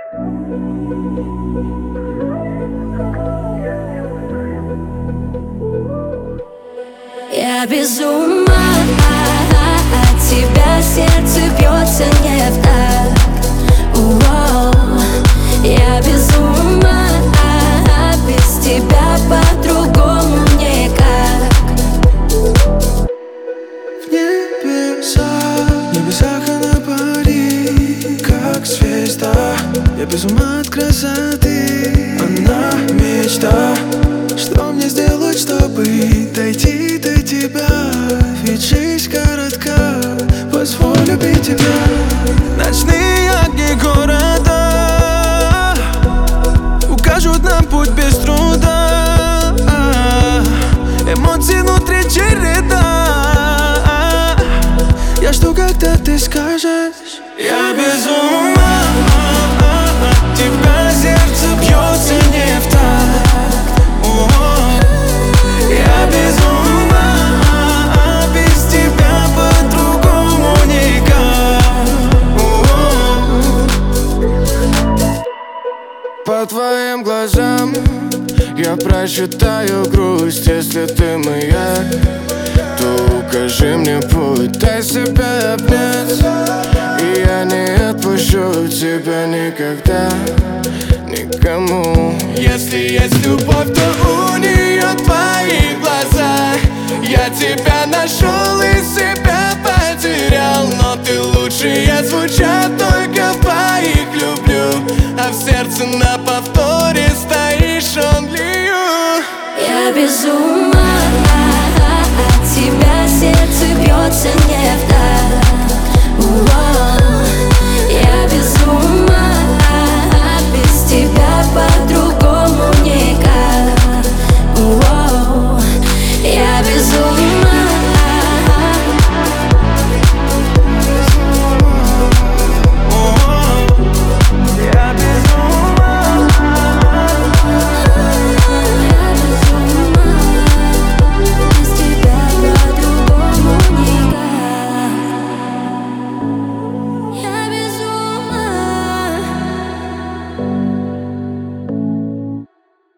Я без ума от тебя, сердце бьется не в такт. Я без ума, без тебя по-другому никак. В небесах она парит, как звезда. Я без ума от красоты, она мечта. Что мне сделать, чтобы дойти до тебя? Ведь жизнь коротка, позволь любить тебя. Ночные огни города укажут нам путь без труда. Эмоции внутри череда. Я жду, когда ты скажешь: я без ума от тебя, сердце бьется не в такт. Я без ума, без тебя по-другому никак. По твоим глазам я прочитаю грусть. Если ты моя, то укажи мне путь, дай себя обнять. И я не отпущу тебя никогда, никому. Если есть любовь, то у нее твои глаза. Я тебя нашел и себя потерял, но ты лучшие звучат только в твоих люблю. А в сердце на повторе стоишь only you. Я без ума от тебя, сердце бьется не в такт. Я без ума, без тебя по-другому никак. Я без ума.